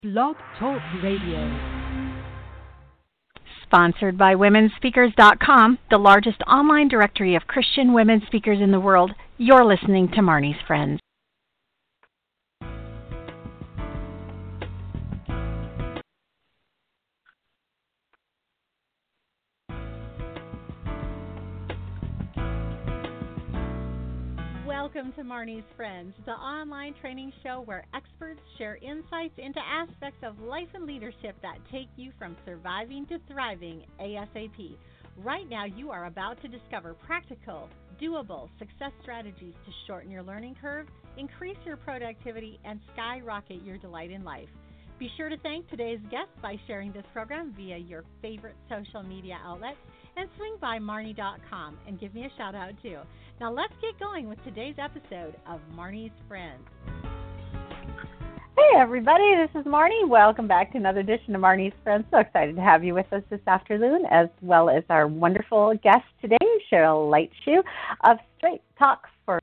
Blog Talk Radio. Sponsored by WomenSpeakers.com, the largest online directory of Christian women speakers in the world. You're listening to Marnie's Friends. Welcome to Marnie's Friends, the online training show where experts share insights into aspects of life and leadership that take you from surviving to thriving ASAP. Right now, you are about to discover practical, doable success strategies to shorten your learning curve, increase your productivity, and skyrocket your delight in life. Be sure to thank today's guests by sharing this program via your favorite social media outlets, and swing by Marnie.com and give me a shout out too. Now let's get going with today's episode of Marnie's Friends. Hey everybody, this is Marnie. Welcome back to another edition of Marnie's Friends. So excited to have you with us this afternoon, as well as our wonderful guest today, Cheryl Lightshoe of Straight Talk for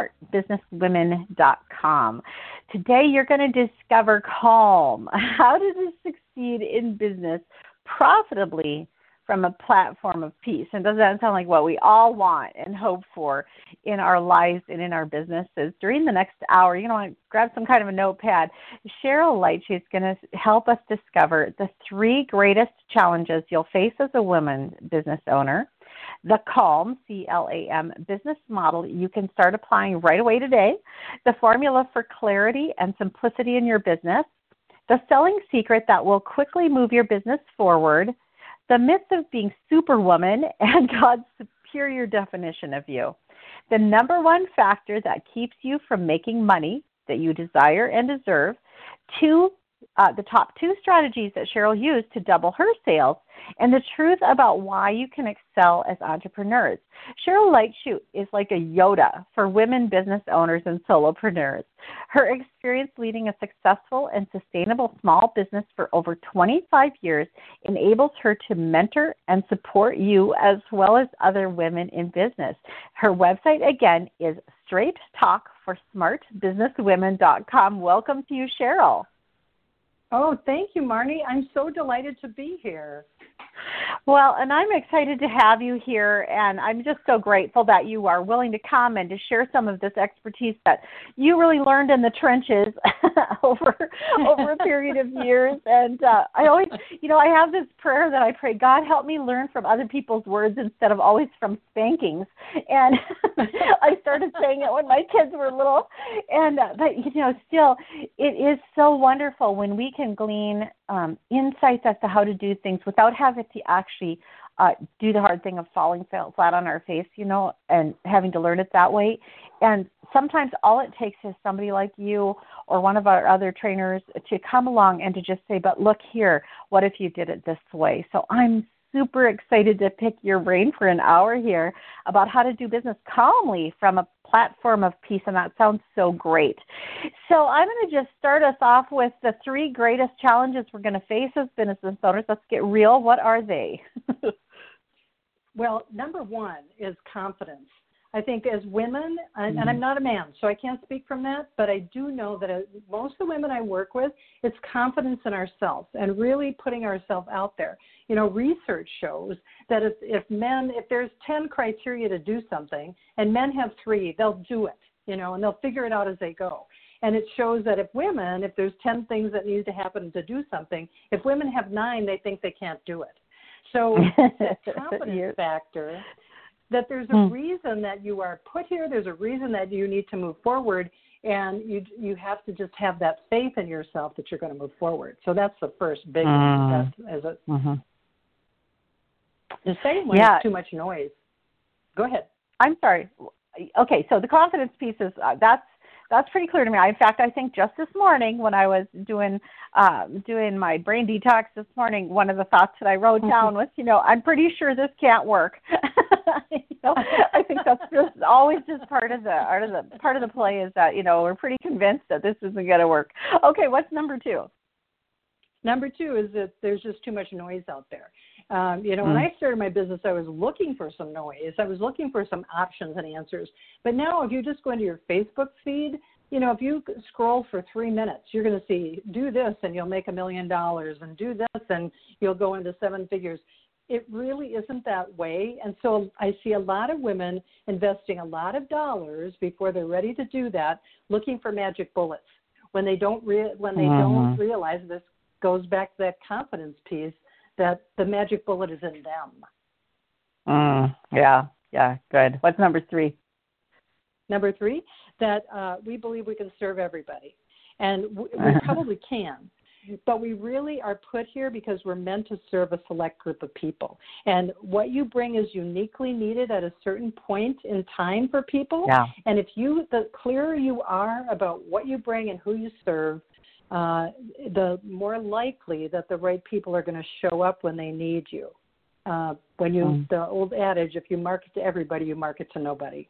SmartBusinessWomen.com. Today you're going to discover calm. How to succeed in business profitably from a platform of peace. And doesn't that sound like what we all want and hope for in our lives and in our businesses? During the next hour, you're going to grab some kind of a notepad. Cheryl Lightshoe is going to help us discover the 3 greatest challenges you'll face as a woman business owner, the CALM, C-L-A-M, business model you can start applying right away today, the formula for clarity and simplicity in your business, the selling secret that will quickly move your business forward, the myth of being superwoman, and God's superior definition of you. The number one factor that keeps you from making money that you desire and deserve. The top 2 strategies that Cheryl used to double her sales, and the truth about why you can excel as entrepreneurs. Cheryl Lightshoe is like a Yoda for women business owners and solopreneurs. Her experience leading a successful and sustainable small business for over 25 years enables her to mentor and support you as well as other women in business. Her website, again, is Straight Talk for SmartBusinessWomen.com. Welcome to you, Cheryl. Oh, thank you, Marnie. I'm so delighted to be here. Well, and I'm excited to have you here, and I'm just so grateful that you are willing to come and to share some of this expertise that you really learned in the trenches over a period of years. And I always, I have this prayer that I pray, God, help me learn from other people's words instead of always from spankings. And I started saying it when my kids were little. And but still, it is so wonderful when we can glean insights as to how to do things without having to actually do the hard thing of falling flat on our face, and having to learn it that way. And sometimes all it takes is somebody like you or one of our other trainers to come along and to just say, but look here, what if you did it this way? So I'm super excited to pick your brain for an hour here about how to do business calmly from a platform of peace, and that sounds so great. So I'm going to just start us off with the 3 greatest challenges we're going to face as business owners. Let's get real. What are they? Well, number 1 is confidence. I think as women, and I'm not a man, so I can't speak from that, but I do know that most of the women I work with, it's confidence in ourselves and really putting ourselves out there. Research shows that if there's 10 criteria to do something and men have 3, they'll do it, and they'll figure it out as they go. And it shows that if there's 10 things that need to happen to do something, if women have 9, they think they can't do it. So that confidence factor, that there's a reason that you are put here, there's a reason that you need to move forward, and you have to just have that faith in yourself that you're going to move forward. So that's the first big one. The second one is too much noise. Go ahead. I'm sorry. Okay, so the confidence piece is, that's pretty clear to me. In fact, I think just this morning when I was doing my brain detox this morning, one of the thoughts that I wrote down was, I'm pretty sure this can't work. I think that's just always just part of the play is that, we're pretty convinced that this isn't going to work. Okay, what's number 2? Number 2 is that there's just too much noise out there. When I started my business, I was looking for some noise. I was looking for some options and answers. But now if you just go into your Facebook feed, if you scroll for 3 minutes, you're going to see, do this and you'll make $1 million, and do this and you'll go into 7 figures. It really isn't that way. And so I see a lot of women investing a lot of dollars before they're ready to do that, looking for magic bullets. When they don't don't realize, this goes back to that confidence piece, that the magic bullet is in them. Yeah, good. What's number 3? Number 3, that we believe we can serve everybody. And we probably can. But we really are put here because we're meant to serve a select group of people. And what you bring is uniquely needed at a certain point in time for people. Yeah. And the clearer you are about what you bring and who you serve, the more likely that the right people are going to show up when they need you. The old adage, if you market to everybody, you market to nobody.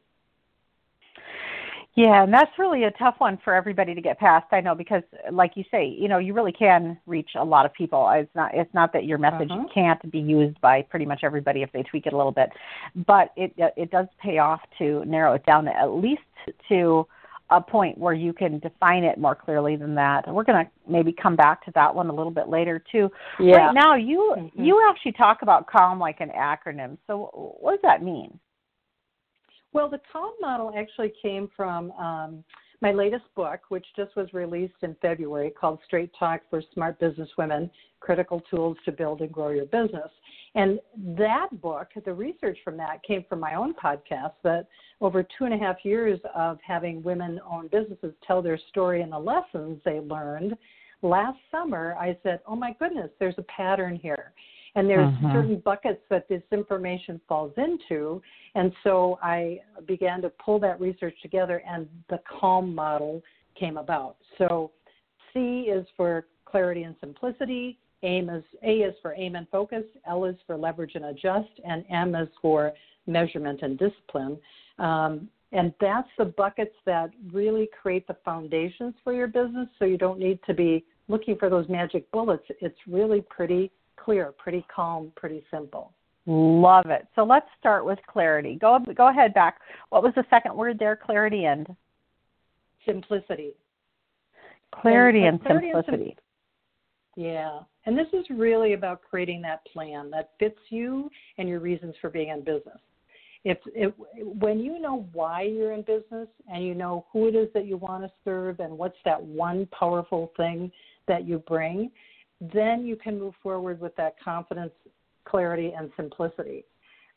Yeah, and that's really a tough one for everybody to get past, I know, because like you say, you really can reach a lot of people. It's not that your message can't be used by pretty much everybody if they tweak it a little bit, but it does pay off to narrow it down at least to a point where you can define it more clearly than that. We're going to maybe come back to that one a little bit later too. Yeah. Right now, you actually talk about CALM like an acronym. So what does that mean? Well, the CALM model actually came from my latest book, which just was released in February, called Straight Talk for Smart Business Women, Critical Tools to Build and Grow Your Business. And that book, the research from that came from my own podcast, that over 2.5 years of having women-owned businesses tell their story and the lessons they learned. Last summer, I said, oh my goodness, there's a pattern here. And there's certain buckets that this information falls into. And so I began to pull that research together, and the CALM model came about. So C is for clarity and simplicity. A is for aim and focus. L is for leverage and adjust. And M is for measurement and discipline. And that's the buckets that really create the foundations for your business. So you don't need to be looking for those magic bullets. It's really pretty clear, pretty calm, pretty simple. Love it. So let's start with clarity. Go ahead back. What was the second word there? Clarity and? Simplicity. Clarity and simplicity. Yeah. And this is really about creating that plan that fits you and your reasons for being in business. When you know why you're in business and you know who it is that you want to serve and what's that one powerful thing that you bring, then you can move forward with that confidence, clarity, and simplicity.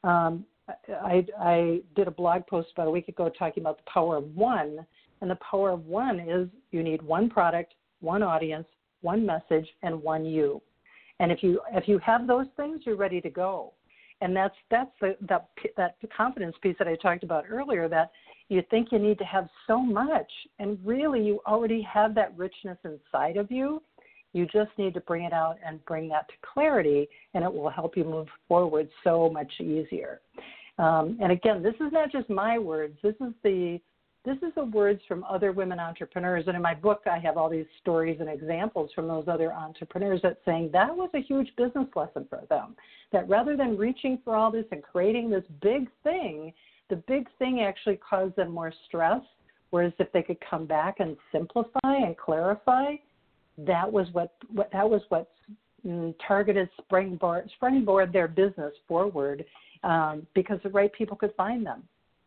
I did a blog post about a week ago talking about the power of one, and the power of one is you need one product, one audience, one message, and one you. And if you have those things, you're ready to go. And that's that confidence piece that I talked about earlier, that you think you need to have so much, and really you already have that richness inside of you. You just need to bring it out and bring that to clarity, and it will help you move forward so much easier. And again, this is not just my words. This is the words from other women entrepreneurs. And in my book, I have all these stories and examples from those other entrepreneurs that saying that was a huge business lesson for them. That rather than reaching for all this and creating this big thing, the big thing actually caused them more stress. Whereas if they could come back and simplify and clarify, that was what targeted springboard their business forward, because the right people could find them.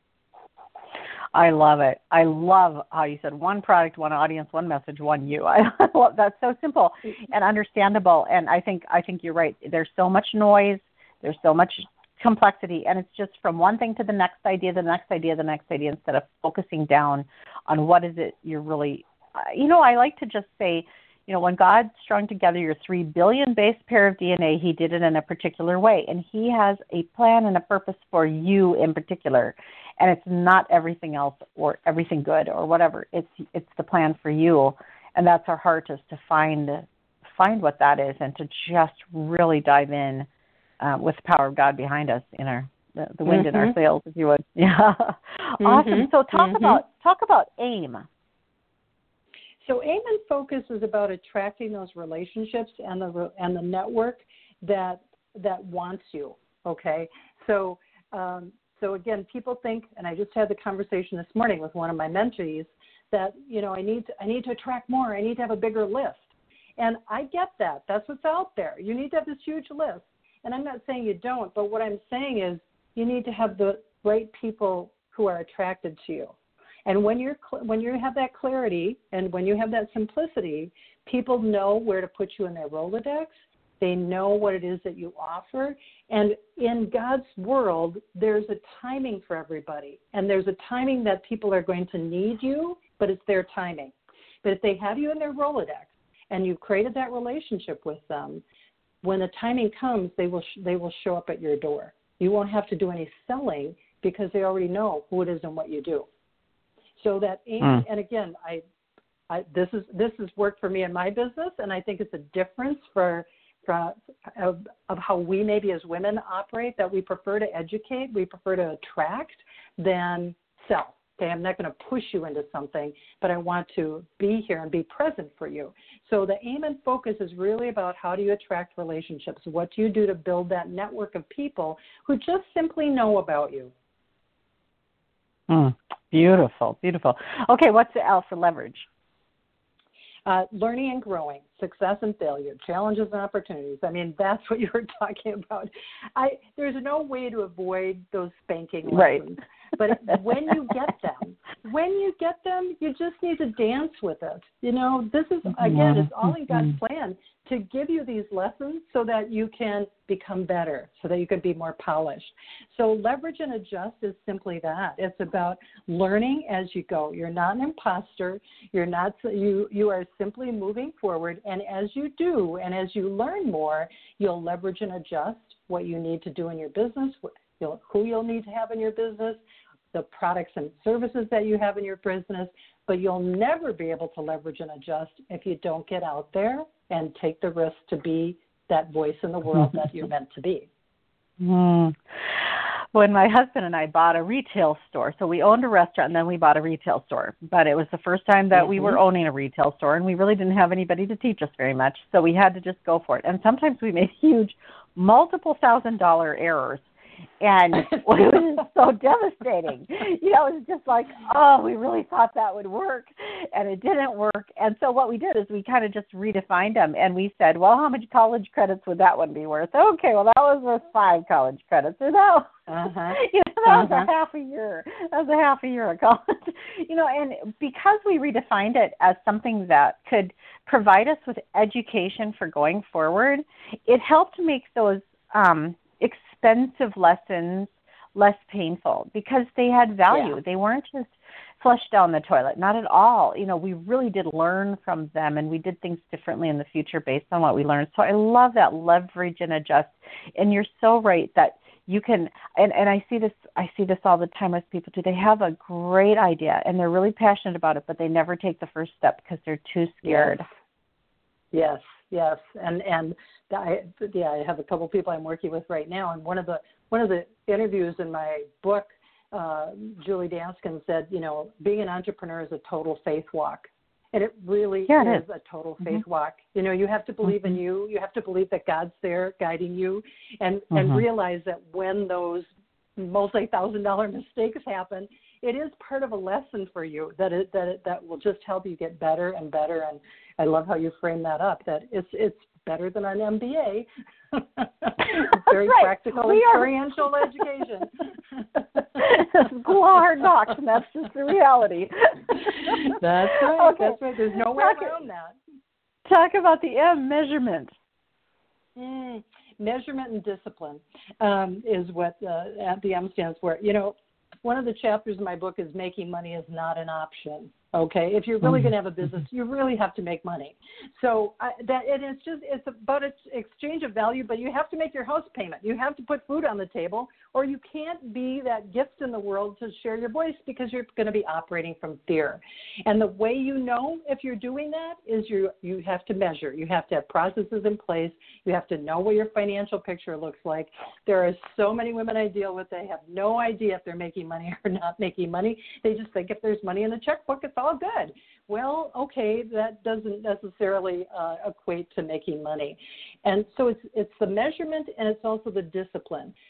I love it. I love how you said one product, one audience, one message, one you. I love that's so simple and understandable. And I think you're right. There's so much noise. There's so much complexity, and it's just from one thing to the next idea, the next idea, the next idea, instead of focusing down on what is it you're really. I like to just say, when God strung together your 3 billion base pair of DNA, he did it in a particular way. And he has a plan and a purpose for you in particular. And it's not everything else or everything good or whatever. It's the plan for you. And that's our heart, is to find what that is and to just really dive in with the power of God behind us, in the wind in our sails, if you would. Yeah. Awesome. So talk about AIM. So AIM and focus is about attracting those relationships and the network that wants you. Okay. So again, people think, and I just had the conversation this morning with one of my mentees, that, I need to attract more. I need to have a bigger list. And I get that. That's what's out there. You need to have this huge list. And I'm not saying you don't, but what I'm saying is you need to have the right people who are attracted to you. And when you have that clarity and when you have that simplicity, people know where to put you in their Rolodex. They know what it is that you offer. And in God's world, there's a timing for everybody. And there's a timing that people are going to need you, but it's their timing. But if they have you in their Rolodex and you've created that relationship with them, when the timing comes, they will show up at your door. You won't have to do any selling because they already know who it is and what you do. So that, and again, this has worked for me in my business, and I think it's a difference of how we maybe as women operate, that we prefer to educate, we prefer to attract than sell. Okay, I'm not going to push you into something, but I want to be here and be present for you. So the aim and focus is really about how do you attract relationships? What do you do to build that network of people who just simply know about you? Beautiful, beautiful. Okay, what's the L for leverage? Learning and growing, success and failure, challenges and opportunities. I mean, that's what you were talking about. There's no way to avoid those spanking lessons. Right. But when you get them, you just need to dance with it. This is, again, it's all in God's plan to give you these lessons so that you can become better, so that you can be more polished. So leverage and adjust is simply that. It's about learning as you go. You're not an imposter. You are simply moving forward. And as you do, and as you learn more, you'll leverage and adjust what you need to do in your business, who you'll need to have in your business, the products and services that you have in your business, but you'll never be able to leverage and adjust if you don't get out there and take the risk to be that voice in the world that you're meant to be. When my husband and I bought a retail store, so we owned a restaurant and then we bought a retail store, but it was the first time that we were owning a retail store, and we really didn't have anybody to teach us very much, so we had to just go for it. And sometimes we made huge, multiple $1,000 errors. And it was so devastating. It was just like, we really thought that would work, and it didn't work. And so what we did is we kind of just redefined them, and we said, well, how much college credits would that one be worth? Okay, well, that was worth 5 college credits. Or that was a half a year. That was a half a year of college. And because we redefined it as something that could provide us with education for going forward, it helped make those expensive lessons less painful because they had value. Yeah. They weren't just flushed down the toilet, not at all. We really did learn from them, and we did things differently in the future based on what we learned. So I love that leverage and adjust. And you're so right that you can, and I see this all the time with people too. They have a great idea and they're really passionate about it, but they never take the first step because they're too scared. Yes. And I have a couple people I'm working with right now, and one of the interviews in my book, Julie Daskin said, being an entrepreneur is a total faith walk. And it really is a total faith walk. You have to believe in you. You have to believe that God's there guiding you, and realize that when those multi-$1,000 mistakes happen, it is part of a lesson for you that will just help you get better and better. And I love how you frame that up, that it's better than an MBA. It's very practical, experiential education. It's a hard knocks, and that's just the reality. That's right. Okay. That's right. There's no way around that. Talk about the M, measurement. Measurement and discipline is what the M stands for. One of the chapters in my book is making money is not an option. Okay, if you're really going to have a business, you really have to make money. So it's about its exchange of value, but you have to make your house payment. You have to put food on the table, or you can't be that gift in the world to share your voice because you're going to be operating from fear. And the way you know if you're doing that is you have to measure. You have to have processes in place. You have to know what your financial picture looks like. There are so many women I deal with, they have no idea if they're making money or not making money. They just think if there's money in the checkbook, it's all good. Well, okay, that doesn't necessarily equate to making money. And so it's the measurement, and it's also the discipline.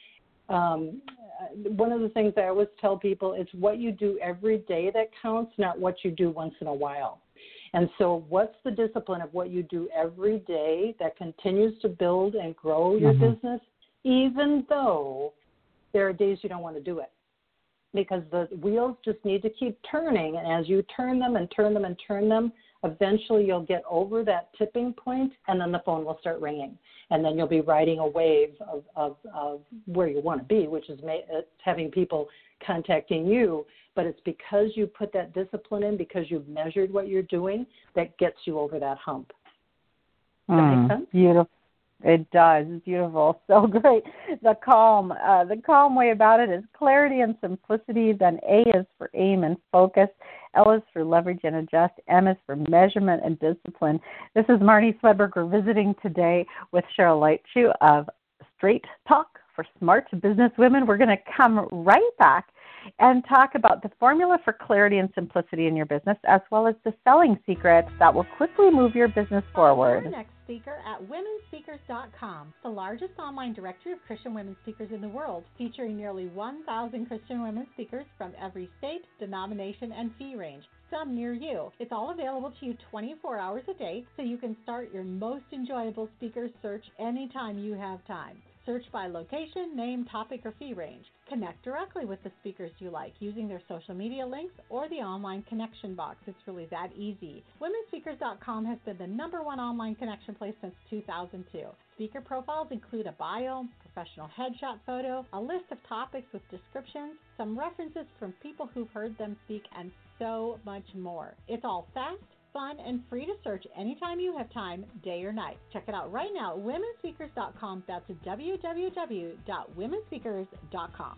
one of the things I always tell people, it's what you do every day that counts, not what you do once in a while. And so what's the discipline of what you do every day that continues to build and grow your business, even though there are days you don't want to do it? Because the wheels just need to keep turning. And as you turn them and turn them and turn them, eventually you'll get over that tipping point, and then the phone will start ringing. And then you'll be riding a wave of where you want to be, which is having people contacting you. But it's because you put that discipline in, because you've measured what you're doing, that gets you over that hump. Does that make sense? Beautiful. It does. It's beautiful. So great. The calm way about it is clarity and simplicity. Then A is for aim and focus. L is for leverage and adjust. M is for measurement and discipline. This is Marnie Swedberg. We're visiting today with Cheryl Lightshoe of Straight Talk for Smart Business Women. We're going to come right back and talk about the formula for clarity and simplicity in your business, as well as the selling secrets that will quickly move your business forward. Our next speaker at womenspeakers.com, the largest online directory of Christian women speakers in the world, featuring nearly 1,000 Christian women speakers from every state, denomination, and fee range, some near you. It's all available to you 24 hours a day, so you can start your most enjoyable speaker search anytime you have time. Search by location, name, topic, or fee range. Connect directly with the speakers you like using their social media links or the online connection box. It's really that easy. WomenSpeakers.com has been the #1 online connection place since 2002. Speaker profiles include a bio, professional headshot photo, a list of topics with descriptions, some references from people who've heard them speak, and so much more. It's all fast, fun, and free to search anytime you have time, day or night. Check it out right now at womenspeakers.com. That's www.womenspeakers.com.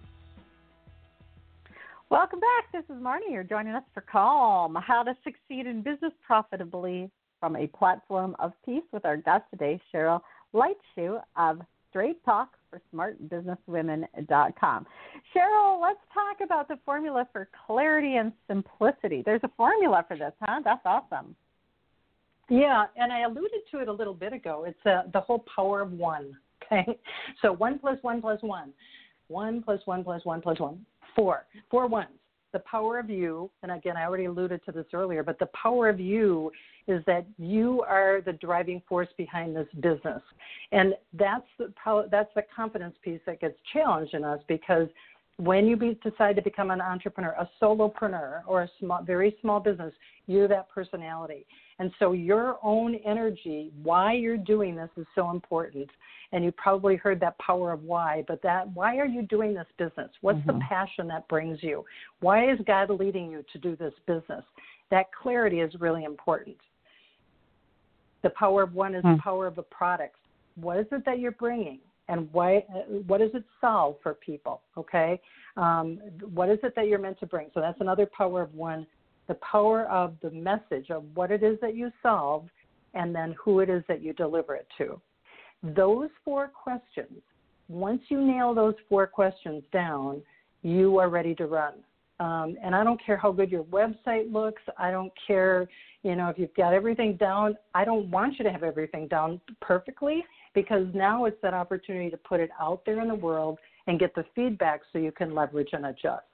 Welcome back. This is Marnie. You're joining us for Calm, How to Succeed in Business Profitably from a Platform of Peace with our guest today, Cheryl Lightshoe of Straight Talk for SmartBusinessWomen.com. Cheryl, let's talk about the formula for clarity and simplicity. There's a formula for this, huh? That's awesome. Yeah, and I alluded to it a little bit ago. It's the whole power of one, okay? So 1 + 1 + 1. 1 + 1 + 1 + 1. 4. 4 ones. The power of you, and again, I already alluded to this earlier, but the power of you is that you are the driving force behind this business. And that's the confidence piece that gets challenged in us, because when you decide to become an entrepreneur, a solopreneur, or a very small business, you're that personality. And so your own energy, why you're doing this, is so important. And you probably heard that power of why, but why are you doing this business? What's the passion that brings you? Why is God leading you to do this business? That clarity is really important. The power of one is the power of a product. What is it that you're bringing? And what does it solve for people, okay? What is it that you're meant to bring? So that's another power of one. The power of the message of what it is that you solve, and then who it is that you deliver it to. Those 4 questions, once you nail those 4 questions down, you are ready to run. And I don't care how good your website looks. I don't care, if you've got everything down. I don't want you to have everything down perfectly, because now it's that opportunity to put it out there in the world and get the feedback so you can leverage and adjust.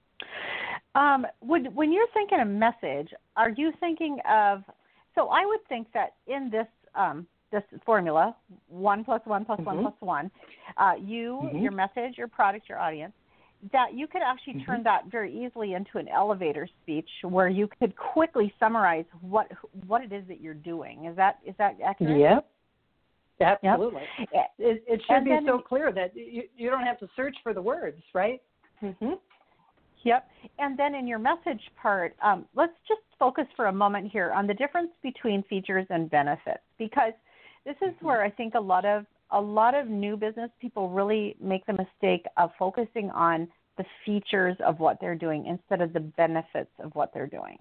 When you're thinking of message, are you thinking of, so I would think that in this this formula, 1 + 1 + 1 + 1, your message, your product, your audience, that you could actually turn that very easily into an elevator speech where you could quickly summarize what it is that you're doing. Is that accurate? Yep. Absolutely. Yep. It should be so clear that you don't have to search for the words, right? Yep. And then in your message part, let's just focus for a moment here on the difference between features and benefits, because this is where I think a lot of new business people really make the mistake of focusing on the features of what they're doing instead of the benefits of what they're doing.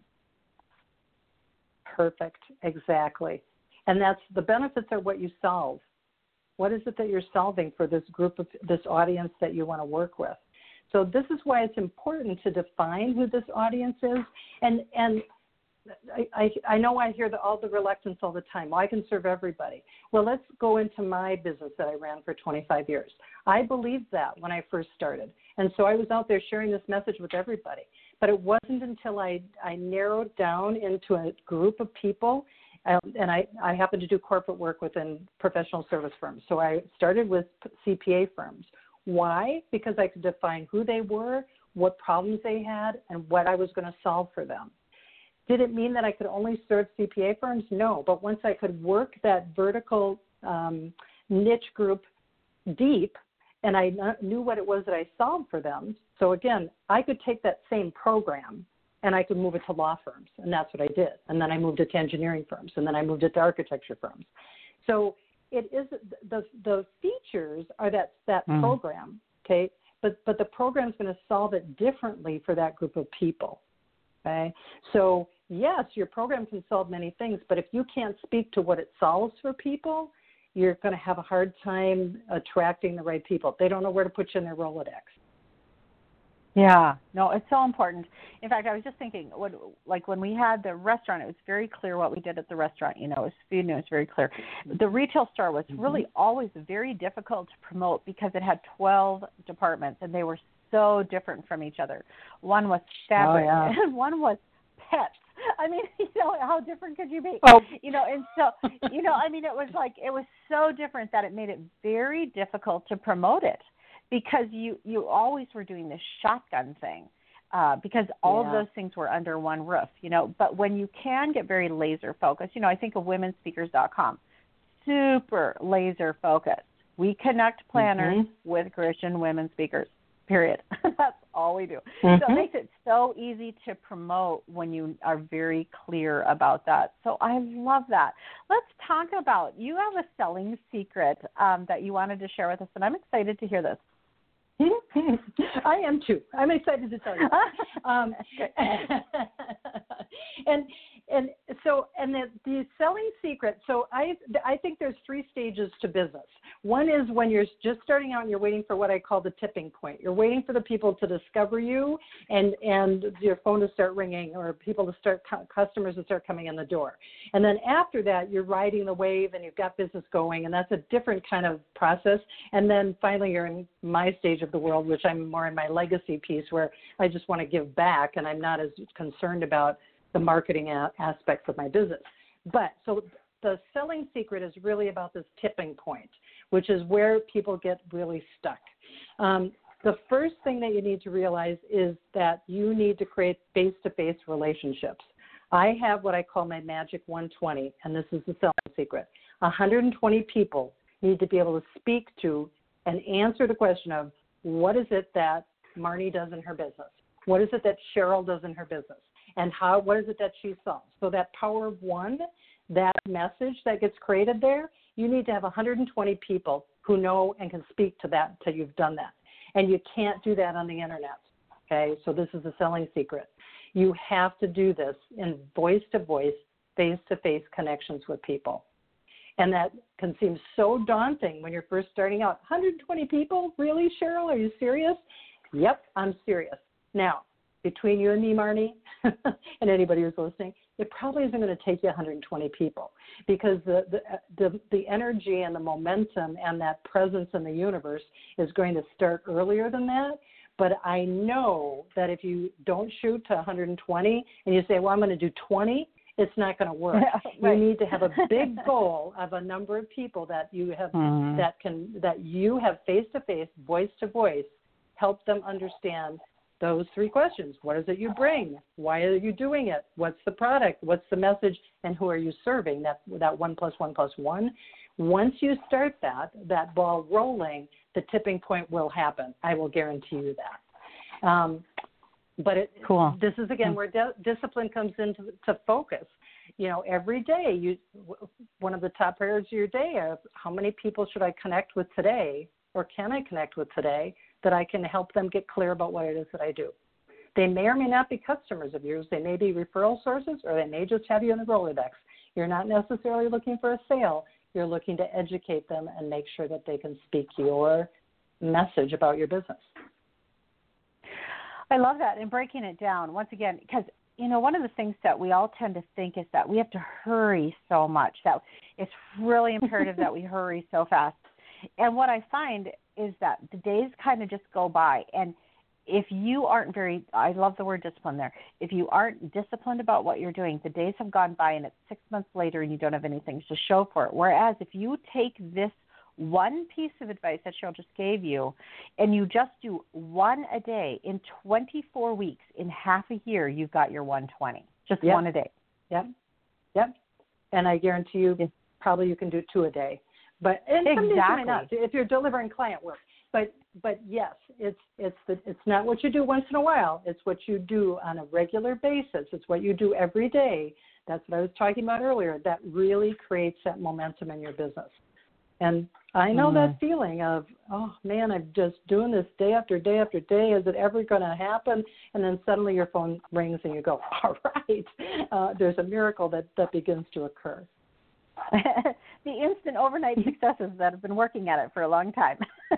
Perfect. Exactly. And that's the benefits are what you solve. What is it that you're solving for this group of this audience that you want to work with? So this is why it's important to define who this audience is. And I know I hear all the reluctance all the time. Well, I can serve everybody. Well, let's go into my business that I ran for 25 years. I believed that when I first started. And so I was out there sharing this message with everybody. But it wasn't until I narrowed down into a group of people, and I happen to do corporate work within professional service firms. So I started with CPA firms. Why? Because I could define who they were, what problems they had, and what I was going to solve for them. Did it mean that I could only serve CPA firms? No. But once I could work that vertical niche group deep, and I knew what it was that I solved for them, so again, I could take that same program and I could move it to law firms, and that's what I did. And then I moved it to engineering firms, and then I moved it to architecture firms. So it is the features are that program, okay? But the program is going to solve it differently for that group of people. Okay, so yes, your program can solve many things, but if you can't speak to what it solves for people, you're going to have a hard time attracting the right people. They don't know where to put you in their Rolodex. Yeah, no, it's so important. In fact, I was just thinking, when we had the restaurant, it was very clear what we did at the restaurant. You know, it was food and it was very clear. The retail store was really always very difficult to promote because it had 12 departments and they were so different from each other. One was fabric and one was pets. I mean, you know, how different could you be? Oh. You know, and so, you know, I mean, it was so different that it made it very difficult to promote it because you always were doing this shotgun thing because all of those things were under one roof, you know. But when you can get very laser focused, you know, I think of womenspeakers.com, super laser focused. We connect planners with Christian women speakers. Period. That's all we do. So it makes it so easy to promote when you are very clear about that. So I love that. Let's talk about, you have a selling secret that you wanted to share with us, and I'm excited to hear this. I am too. I'm excited to tell you. And the selling secret. So I think there's 3 stages to business. One is when you're just starting out and you're waiting for what I call the tipping point. You're waiting for the people to discover you and your phone to start ringing or customers to start coming in the door. And then after that, you're riding the wave and you've got business going, and that's a different kind of process. And then finally, you're in my stage of the world, which I'm more in my legacy piece where I just want to give back and I'm not as concerned about the marketing aspects of my business. But so the selling secret is really about this tipping point, which is where people get really stuck. The first thing that you need to realize is that you need to create face-to-face relationships. I have what I call my magic 120, and this is the selling secret. 120 people need to be able to speak to and answer the question of what is it that Marnie does in her business? What is it that Cheryl does in her business? And what is it that she solves? So that power of one, that message that gets created there, you need to have 120 people who know and can speak to that until you've done that. And you can't do that on the internet, okay? So this is the selling secret. You have to do this in voice-to-voice, face-to-face connections with people. And that can seem so daunting when you're first starting out. 120 people? Really, Cheryl? Are you serious? Yep, I'm serious. Now, between you and me, Marnie, and anybody who's listening, it probably isn't going to take you 120 people because the energy and the momentum and that presence in the universe is going to start earlier than that. But I know that if you don't shoot to 120 and you say, well, I'm going to do 20, it's not going to work. Right. You need to have a big goal of a number of people that you have that you have face-to-face, voice-to-voice, help them understand those 3 questions. What is it you bring? Why are you doing it? What's the product? What's the message? And who are you serving? That 1 + 1 + 1. Once you start that ball rolling, the tipping point will happen. I will guarantee you that. Cool. This is, again, where discipline comes into focus. You know, every day, one of the top priorities of your day is how many people should I connect with today or can I connect with today that I can help them get clear about what it is that I do. They may or may not be customers of yours. They may be referral sources, or they may just have you in the Rolodex. You're not necessarily looking for a sale. You're looking to educate them and make sure that they can speak your message about your business. I love that, and breaking it down, once again, because one of the things that we all tend to think is that we have to hurry so much, that it's really imperative that we hurry so fast. And what I find is that the days kind of just go by. And if you aren't I love the word discipline there. If you aren't disciplined about what you're doing, the days have gone by and it's 6 months later and you don't have anything to show for it. Whereas if you take this one piece of advice that Cheryl just gave you and you just do one a day in 24 weeks, in half a year, you've got your 120. Just one a day. Yep. And I guarantee you probably you can do 2 a day. But and some days you might not, if you're delivering client work. But yes, it's not what you do once in a while. It's what you do on a regular basis. It's what you do every day. That's what I was talking about earlier. That really creates that momentum in your business. And I know that feeling of, oh man, I'm just doing this day after day after day. Is it ever going to happen? And then suddenly your phone rings and you go, all right. There's a miracle that begins to occur. The instant overnight successes that have been working at it for a long time.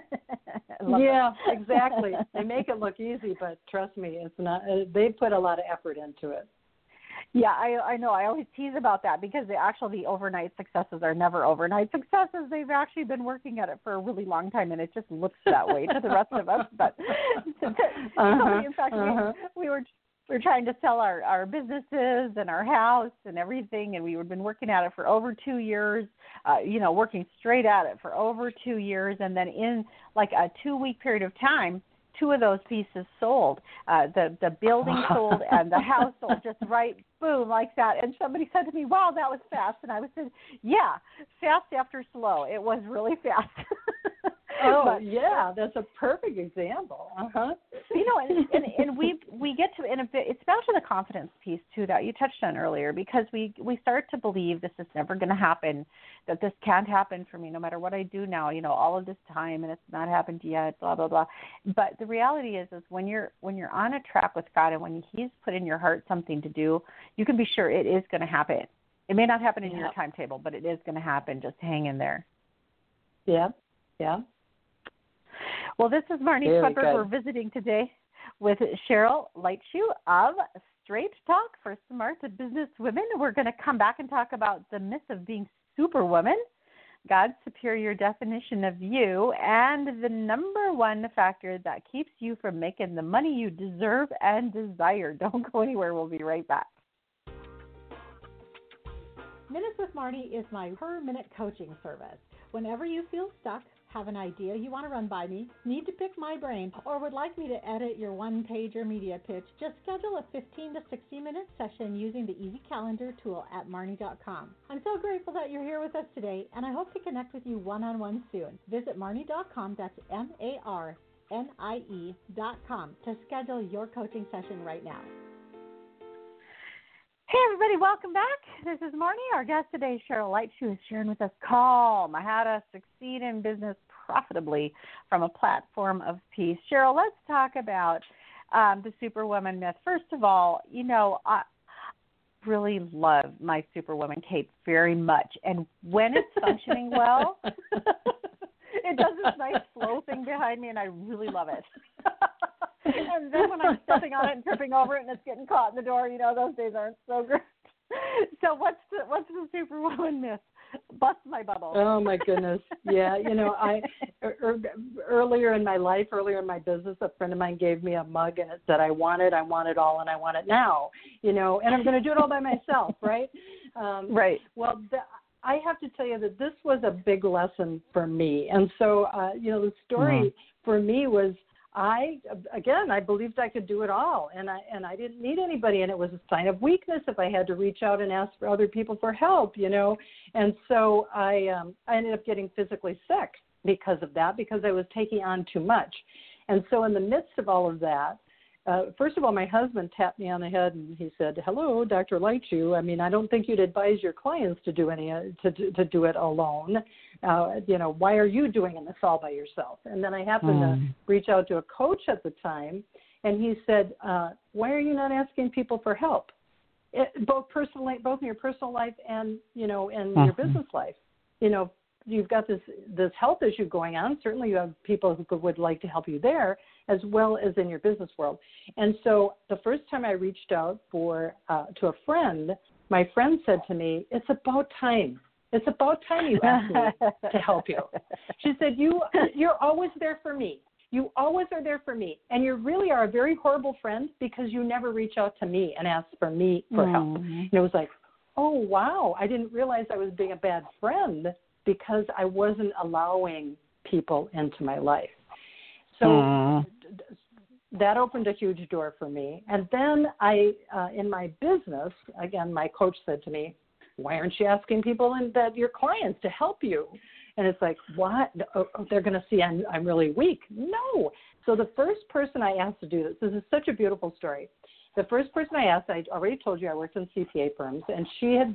Exactly. They make it look easy, but trust me, it's not. They put a lot of effort into it. Yeah, I know. I always tease about that because the overnight successes are never overnight successes. They've actually been working at it for a really long time, and it just looks that way to the rest of us. But in fact, we were trying to sell our businesses and our house and everything, and we had been working at it for over 2 years, working straight at it for over 2 years, and then in like a 2-week period of time, 2 of those pieces sold. The building sold and the house sold just right, boom, like that. And somebody said to me, wow, that was fast. And I was saying, yeah, fast after slow. It was really fast. That's a perfect example. And we get to, in a bit, it's back to the confidence piece too that you touched on earlier, because we start to believe this is never going to happen, that this can't happen for me no matter what I do now, all of this time, and it's not happened yet, blah blah blah. But the reality is when you're on a track with God and when He's put in your heart something to do, you can be sure it is going to happen. It may not happen in your timetable, but it is going to happen. Just hang in there. Yeah. Well, this is Marnie Swedberg. We're visiting today with Cheryl Lightshoe of Straight Talk for Smart Business Women. We're going to come back and talk about the myth of being superwoman, God's superior definition of you, and the number one factor that keeps you from making the money you deserve and desire. Don't go anywhere. We'll be right back. Minutes with Marnie is my per-minute coaching service. Whenever you feel stuck, have an idea you want to run by me, need to pick my brain, or would like me to edit your one-pager media pitch, just schedule a 15 to 60-minute session using the Easy Calendar tool at Marnie.com. I'm so grateful that you're here with us today, and I hope to connect with you one-on-one soon. Visit Marnie.com, that's MARNIE.com, to schedule your coaching session right now. Hey, everybody, welcome back. This is Marnie. Our guest today, Cheryl Lightshoe, is sharing with us Calm, how to succeed in business profitably from a platform of peace. Cheryl, let's talk about the Superwoman myth. First of all, I really love my Superwoman cape very much. And when it's functioning well, it does this nice flow thing behind me, and I really love it. And then when I'm stepping on it and tripping over it and it's getting caught in the door, those days aren't so great. So what's the Superwoman myth? Bust my bubble. Oh, my goodness. Yeah, earlier in my business, a friend of mine gave me a mug and it said, I want it all, and I want it now, and I'm going to do it all by myself, right? Right. Well, I have to tell you that this was a big lesson for me. And so, the story for me was, I believed I could do it all, and I didn't need anybody, and it was a sign of weakness if I had to reach out and ask for other people for help, And so I ended up getting physically sick because of that, because I was taking on too much. And so in the midst of all of that, first of all, my husband tapped me on the head and he said, "Hello, Dr. Lightshoe. I don't think you'd advise your clients to do to do it alone. Why are you doing this all by yourself?" And then I happened to reach out to a coach at the time, and he said, "Why are you not asking people for help, both in your personal life and in your business life? you've got this health issue going on. Certainly you have people who would like to help you there as well as in your business world. And so the first time I reached out to a friend, my friend said to me, it's about time. It's about time you asked me to help you. She said, you're always there for me. You always are there for me. And you really are a very horrible friend because you never reach out to me and ask for me for help. And it was like, oh, wow, I didn't realize I was being a bad friend because I wasn't allowing people into my life. So that opened a huge door for me. And then in my business, again, my coach said to me, why aren't you asking people that your clients to help you? And it's like, what? Oh, they're going to see I'm really weak. No. So the first person I asked to do this is such a beautiful story. The first person I asked, I already told you I worked in CPA firms, and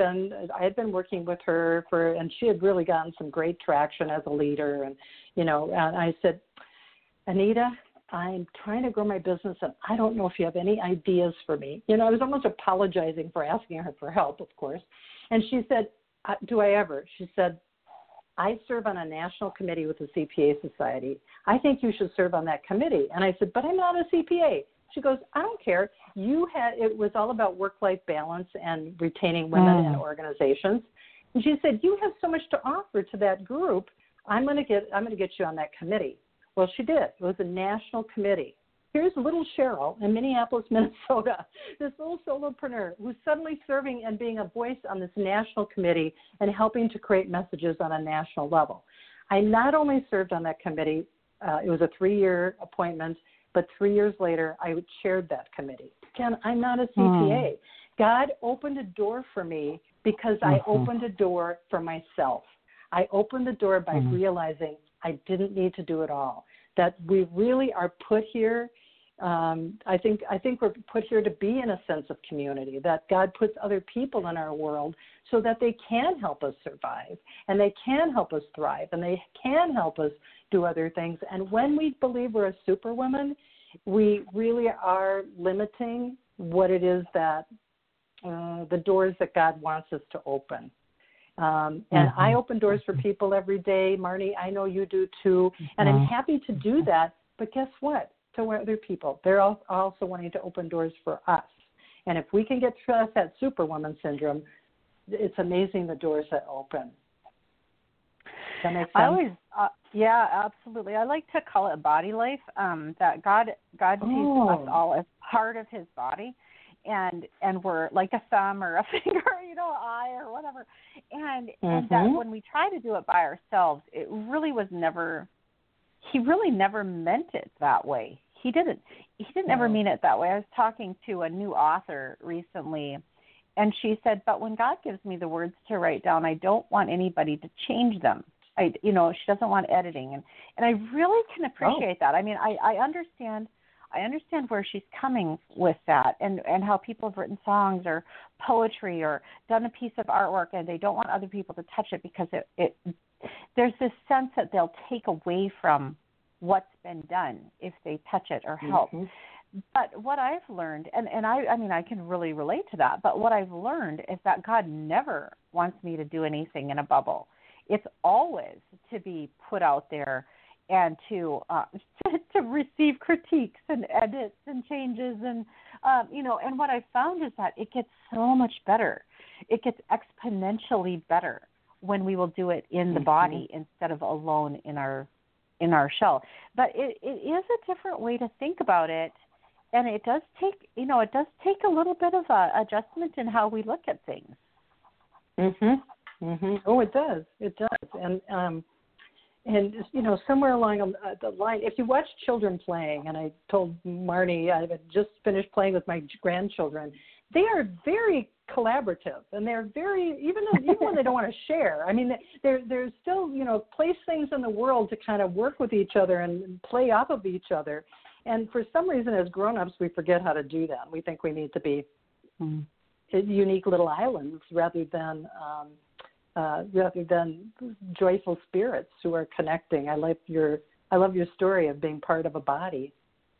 I had been working with her and she had really gotten some great traction as a leader. And, and I said, Anita, I'm trying to grow my business, and I don't know if you have any ideas for me. I was almost apologizing for asking her for help, of course. And she said, do I ever? She said, I serve on a national committee with the CPA Society. I think you should serve on that committee. And I said, but I'm not a CPA. She goes, I don't care. It was all about work-life balance and retaining women in organizations. And she said, you have so much to offer to that group. I'm going to get you on that committee. Well, she did. It was a national committee. Here's little Cheryl in Minneapolis, Minnesota, this little solopreneur who's suddenly serving and being a voice on this national committee and helping to create messages on a national level. I not only served on that committee, it was a 3-year appointment, but 3 years later, I chaired that committee. Again, I'm not a CPA. God opened a door for me because I opened a door for myself. I opened the door by realizing I didn't need to do it all, that we really are put here. I think we're put here to be in a sense of community, that God puts other people in our world so that they can help us survive and they can help us thrive and they can help us do other things. And when we believe we're a superwoman, we really are limiting what it is that the doors that God wants us to open. And I open doors for people every day. Marnie, I know you do too. And I'm happy to do that. But guess what? To other people, they're also wanting to open doors for us. And if we can get through that superwoman syndrome, it's amazing the doors that open. Does that make sense? Yeah, absolutely. I like to call it body life, that God sees us all as part of his body. And we're like a thumb or a finger, eye or whatever. And that when we try to do it by ourselves, it really was never, he really never meant it that way. He didn't ever mean it that way. I was talking to a new author recently, and she said, but when God gives me the words to write down, I don't want anybody to change them. She doesn't want editing. And I really can appreciate that. I mean, I understand where she's coming with that and how people have written songs or poetry or done a piece of artwork and they don't want other people to touch it because there's this sense that they'll take away from what's been done if they touch it or help. But what I've learned, and I can really relate to that, but what I've learned is that God never wants me to do anything in a bubble. It's always to be put out there and to receive critiques and edits and changes and and what I found is that it gets so much better. It gets exponentially better when we will do it in the body instead of alone in our shell. But it is a different way to think about it, and it does take a little bit of adjustment in how we look at things. Oh, it does. It does. And somewhere along the line, if you watch children playing, and I told Marnie I had just finished playing with my grandchildren, they are very collaborative, and they're very, even when they don't want to share. I mean, they're still, place things in the world to kind of work with each other and play off of each other. And for some reason, as grown-ups, we forget how to do that. We think we need to be unique little islands rather than joyful spirits who are connecting. I love your story of being part of a body.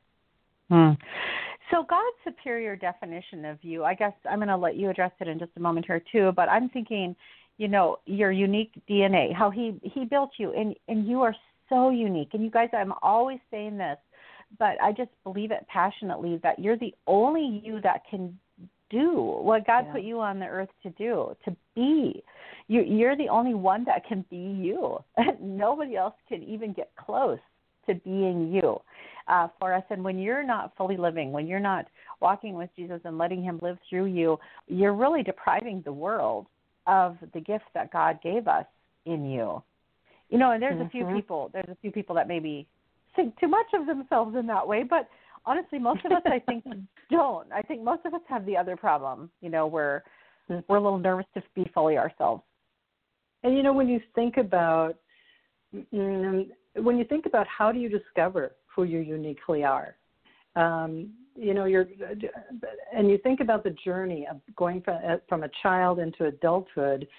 So God's superior definition of you, I guess I'm going to let you address it in just a moment here too, but I'm thinking, your unique DNA, how he built you, and you are so unique. And you guys, I'm always saying this, but I just believe it passionately that you're the only you that can do what God put you on the earth to do, to be. You're the only one that can be you. Nobody else can even get close to being you for us. And when you're not fully living, when you're not walking with Jesus and letting him live through you, you're really depriving the world of the gift that God gave us in you. And there's a few people that maybe think too much of themselves in that way, but honestly, most of us, I think, don't. I think most of us have the other problem. We're a little nervous to be fully ourselves. And when you think about how do you discover who you uniquely are, and you think about the journey of going from a child into adulthood,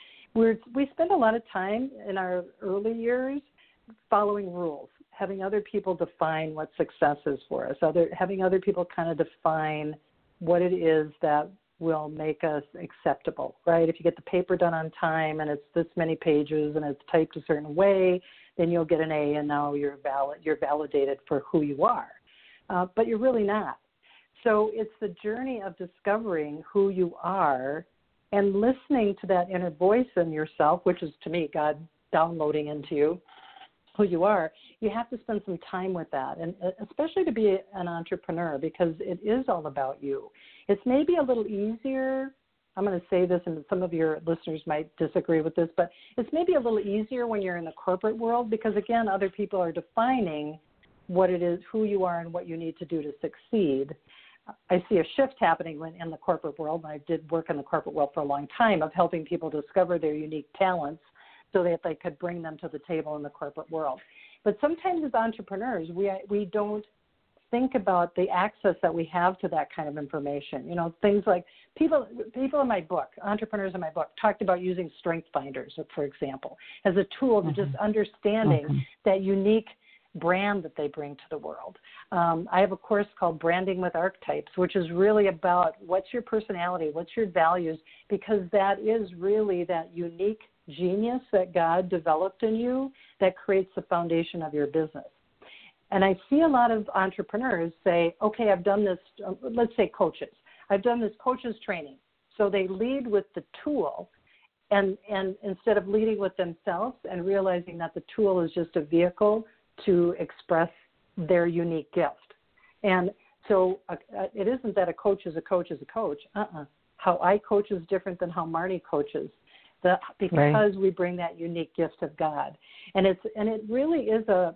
we spend a lot of time in our early years following rules, having other people define what success is for us, having other people kind of define what it is that will make us acceptable, right? If you get the paper done on time and it's this many pages and it's typed a certain way, then you'll get an A, and now you're validated for who you are. But you're really not. So it's the journey of discovering who you are and listening to that inner voice in yourself, which is, to me, God downloading into you who you are. You have to spend some time with that, and especially to be an entrepreneur, because it is all about you. It's maybe a little easier. I'm going to say this, and some of your listeners might disagree with this, but it's maybe a little easier when you're in the corporate world because, again, other people are defining what it is, who you are, and what you need to do to succeed. I see a shift happening in the corporate world, and I did work in the corporate world for a long time, of helping people discover their unique talents so that they could bring them to the table in the corporate world. But sometimes as entrepreneurs, we don't think about the access that we have to that kind of information. Things like people in my book, entrepreneurs in my book, talked about using Strength Finders, for example, as a tool to just understanding that unique brand that they bring to the world. I have a course called Branding with Archetypes, which is really about what's your personality, what's your values, because that is really that unique genius that God developed in you that creates the foundation of your business. And I see a lot of entrepreneurs say, okay, I've done this, let's say coaches. I've done this coaches training. So they lead with the tool and instead of leading with themselves and realizing that the tool is just a vehicle to express their unique gift. And so it isn't that a coach is a coach is a coach. How I coach is different than how Marnie coaches, because we bring that unique gift of God. And it really is a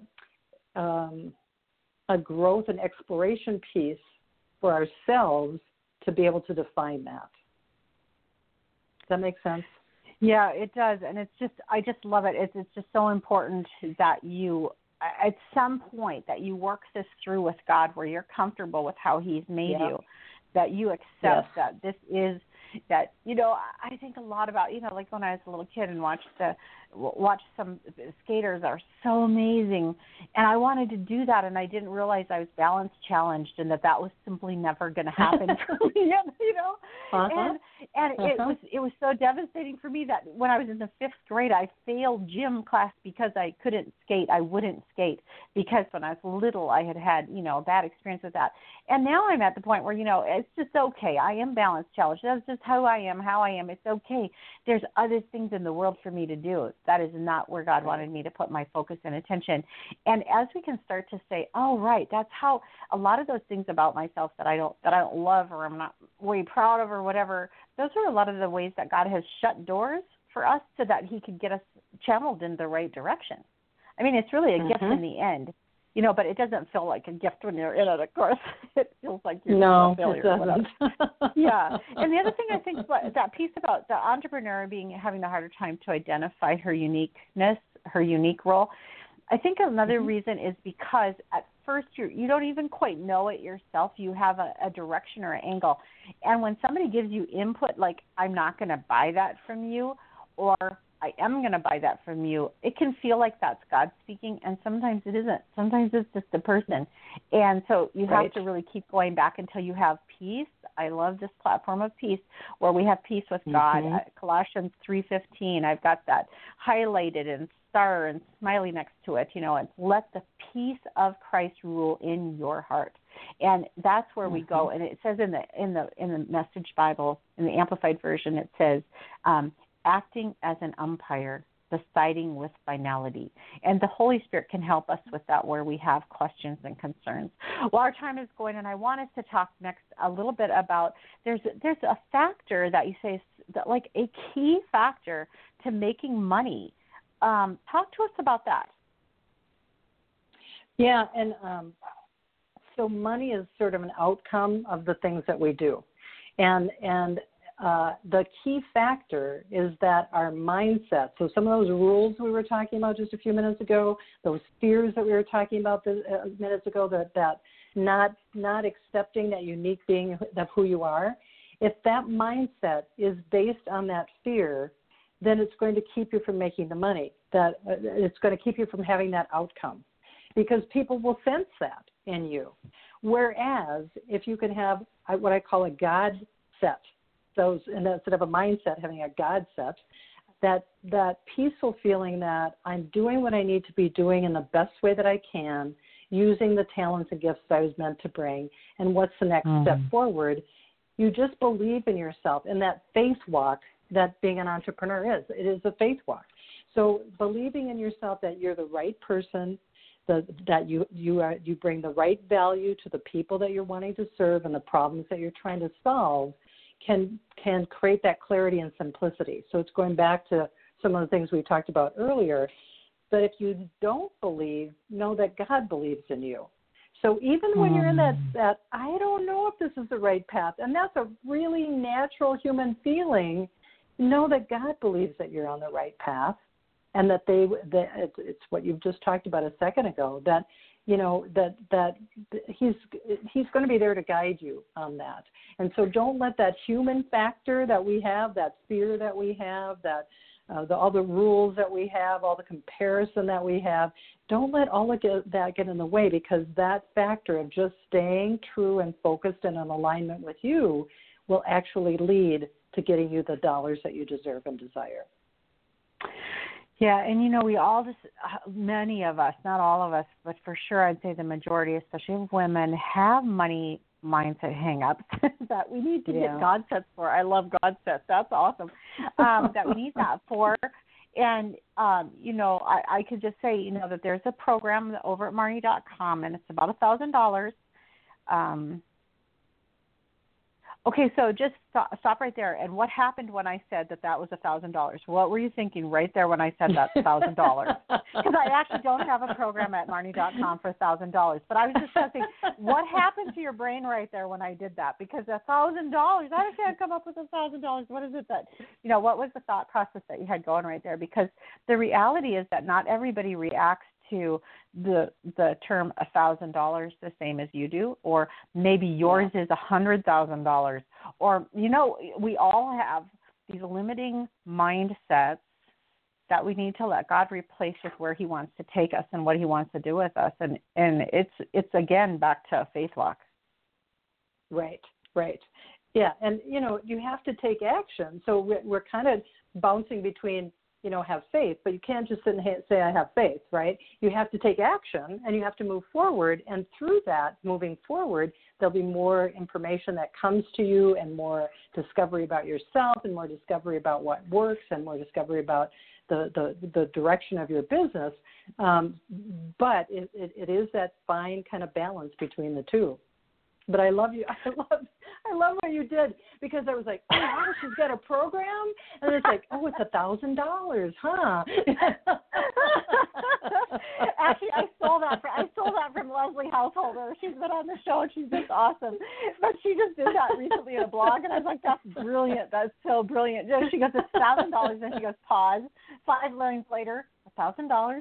growth and exploration piece for ourselves to be able to define that. Does that make sense? Yeah, it does. And I just love it. It's just so important that you, at some point, that you work this through with God where you're comfortable with how he's made you, that you accept that this is, that, I think a lot about, like when I was a little kid and watched some skaters that are so amazing, and I wanted to do that, and I didn't realize I was balance challenged and that was simply never going to happen for me, And it was so devastating for me that when I was in the 5th grade, I failed gym class because I couldn't skate. I wouldn't skate because when I was little, I had a bad experience with that. And now I'm at the point where, it's just okay. I am balance challenged. That's just how I am. It's okay. There's other things in the world for me to do. That is not where God wanted me to put my focus and attention. And as we can start to say, oh, right, that's how a lot of those things about myself that I don't love or I'm not way proud of or whatever, those are a lot of the ways that God has shut doors for us so that he could get us channeled in the right direction. I mean, it's really a gift in the end, but it doesn't feel like a gift when you're in it, of course. It feels like you're a failure. It doesn't. Yeah. And the other thing I think that piece about the entrepreneur having the harder time to identify her uniqueness, her unique role, I think another reason is because at first you don't even quite know it yourself. You have a direction or an angle. And when somebody gives you input like, I'm not going to buy that from you, or I am going to buy that from you, it can feel like that's God speaking, and sometimes it isn't. Sometimes it's just the person. And so you have to really keep going back until you have peace. I love this platform of peace where we have peace with God. Colossians 3:15. I've got that highlighted and star and smiley next to it. And let the peace of Christ rule in your heart. And that's where we go. And it says in the Message Bible, in the Amplified Version, it says, acting as an umpire, deciding with finality. And the Holy Spirit can help us with that where we have questions and concerns. Well, our time is going, and I want us to talk next a little bit about there's a factor that you say, that like a key factor to making money. Talk to us about that. Yeah, and so money is sort of an outcome of the things that we do. And the key factor is that our mindset, so some of those rules we were talking about just a few minutes ago, those fears that we were talking about minutes ago, that not accepting that unique being of who you are, if that mindset is based on that fear, then it's going to keep you from making the money. That it's going to keep you from having that outcome, because people will sense that in you. Whereas if you can have what I call a God set, and instead of a mindset, having a God set, that peaceful feeling that I'm doing what I need to be doing in the best way that I can, using the talents and gifts I was meant to bring, and what's the next step forward. You just believe in yourself, and that faith walk that being an entrepreneur is. It is a faith walk. So believing in yourself that you're the right person, that you bring the right value to the people that you're wanting to serve and the problems that you're trying to solve, can create that clarity and simplicity. So it's going back to some of the things we talked about earlier. But if you don't believe, know that God believes in you. So even when you're in that I don't know if this is the right path, and that's a really natural human feeling, know that God believes that you're on the right path, and that it's what you've just talked about a second ago, that that he's going to be there to guide you on that. And so don't let that human factor that we have, that fear that we have, that all the rules that we have, all the comparison that we have, don't let all of that get in the way, because that factor of just staying true and focused and in alignment with you will actually lead to getting you the dollars that you deserve and desire. Yeah, and we all many of us, not all of us, but for sure I'd say the majority, especially of women, have money mindset hang-ups that we need to get God sets for. I love God sets. That's awesome. That we need that for. And, I could just say, that there's a program over at Marnie.com, and it's about $1,000. Okay, so just stop right there. And what happened when I said that was $1,000? What were you thinking right there when I said that's $1,000? Because I actually don't have a program at Marnie.com for $1,000. But I was just thinking, what happened to your brain right there when I did that? Because $1,000, I can't come up with $1,000. What is it that, what was the thought process that you had going right there? Because the reality is that not everybody reacts to the term $1,000 the same as you do, or maybe yours is $100,000, or we all have these limiting mindsets that we need to let God replace with where He wants to take us and what He wants to do with us, and it's again back to a faith walk. Right. Yeah, and you have to take action. So we're kind of bouncing between have faith, but you can't just sit and say, I have faith, right? You have to take action, and you have to move forward. And through that, moving forward, there'll be more information that comes to you, and more discovery about yourself, and more discovery about what works, and more discovery about the direction of your business. But it is that fine kind of balance between the two. But I love you. I love what you did, because I was like, oh, wow, she's got a program, and it's like, oh, it's $1,000, huh? Actually, I stole that from Leslie Householder. She's been on the show, and she's just awesome. But she just did that recently in a blog, and I was like, that's brilliant. That's so brilliant. She goes, it's $1,000, and she goes, pause. 5 lines later, $1,000.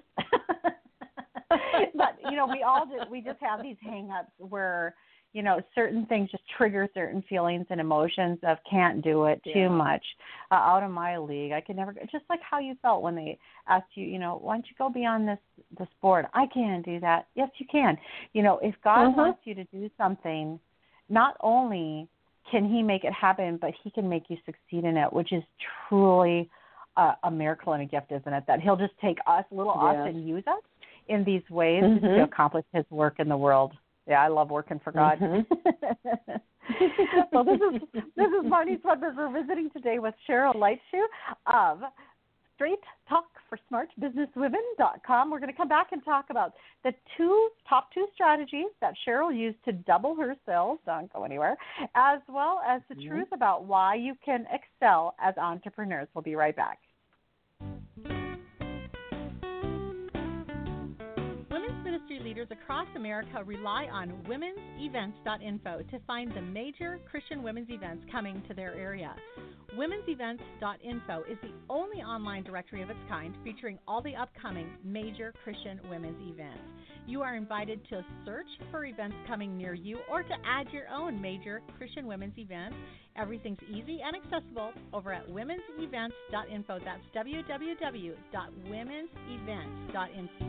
But we all do. We just have these hang-ups where certain things just trigger certain feelings and emotions of can't do it, too much, out of my league. I could never, just like how you felt when they asked you, why don't you go beyond this board? I can't do that. Yes, you can. If God wants you to do something, not only can he make it happen, but he can make you succeed in it, which is truly a miracle and a gift, isn't it? That he'll just take us, little us, and use us in these ways to accomplish his work in the world. Yeah, I love working for God. Well, this is Marnie Swedberg. We're visiting today with Cheryl Lightshoe of Straight Talk for SmartBusinessWomen.com. We're going to come back and talk about the top two strategies that Cheryl used to double her sales, don't go anywhere, as well as the truth about why you can excel as entrepreneurs. We'll be right back. Women's ministry leaders across America rely on womensevents.info to find the major Christian women's events coming to their area. Womensevents.info is the only online directory of its kind featuring all the upcoming major Christian women's events. You are invited to search for events coming near you or to add your own major Christian women's event. Everything's easy and accessible over at womensevents.info. That's www.womensevents.info.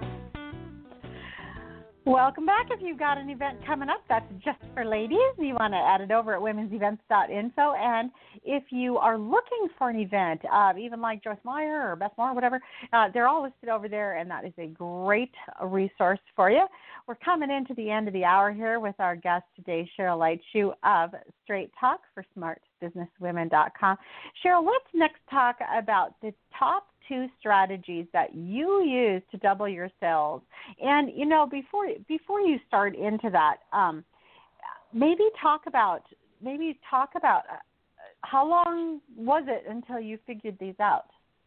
Welcome back. If you've got an event coming up that's just for ladies, you want to add it over at womensevents.info. And if you are looking for an event, even like Joyce Meyer or Beth Moore or whatever, they're all listed over there, and that is a great resource for you. We're coming into the end of the hour here with our guest today, Cheryl Lightshoe of Straight Talk for SmartBusinessWomen.com. Cheryl, let's next talk about the top two strategies that you use to double your sales. And, you know, before you start into that, maybe talk about how long was it until you figured these out?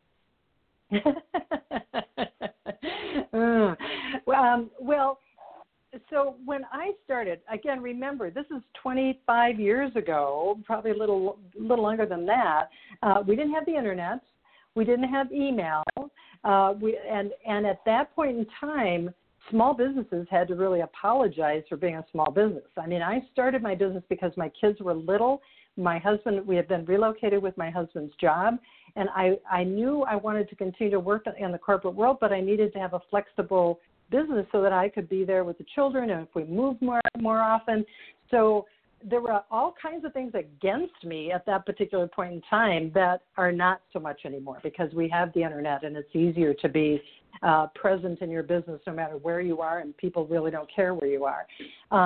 Well, so when I started, again, remember, this is 25 years ago, probably a little longer than that. We didn't have the internet. We didn't have email. And at that point in time, small businesses had to really apologize for being a small business. I mean, I started my business because my kids were little. My husband, we had been relocated with my husband's job, and I knew I wanted to continue to work in the corporate world, but I needed to have a flexible business so that I could be there with the children and if we moved more often. So there were all kinds of things against me at that particular point in time that are not so much anymore because we have the internet and it's easier to be present in your business no matter where you are, and people really don't care where you are.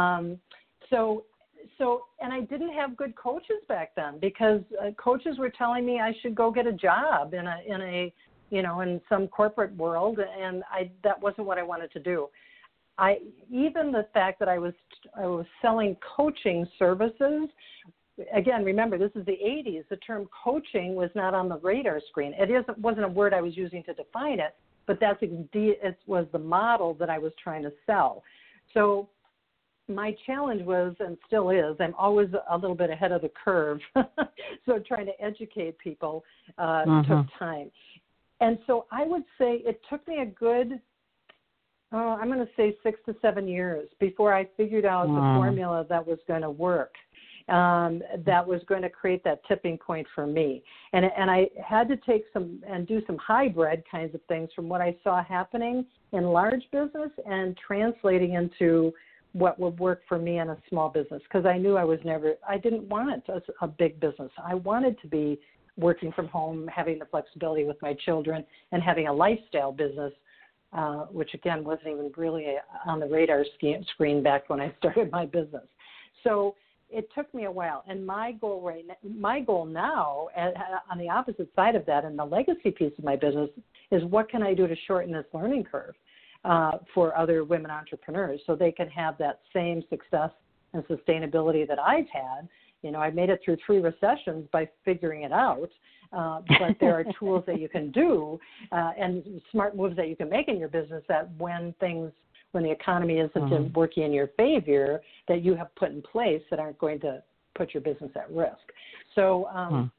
And I didn't have good coaches back then because coaches were telling me I should go get a job in some corporate world, and that wasn't what I wanted to do. Even the fact that I was selling coaching services, again, remember, this is the 80s. The term coaching was not on the radar screen. Wasn't a word I was using to define it, but it was the model that I was trying to sell. So my challenge was, and still is, I'm always a little bit ahead of the curve. So trying to educate people took time. And so I would say it took me a good, I'm going to say 6 to 7 years before I figured out the formula that was going to work, that was going to create that tipping point for me. And I had to take do some hybrid kinds of things from what I saw happening in large business and translating into what would work for me in a small business, because I knew I didn't want a big business. I wanted to be working from home, having the flexibility with my children, and having a lifestyle business, which again wasn't even really on the radar screen back when I started my business. So it took me a while, and my goal now, on the opposite side of that, and the legacy piece of my business, is what can I do to shorten this learning curve for other women entrepreneurs so they can have that same success and sustainability that I've had. You know, I made it through 3 recessions by figuring it out, but there are tools that you can do and smart moves that you can make in your business that when the economy isn't working in your favor, that you have put in place that aren't going to put your business at risk. So,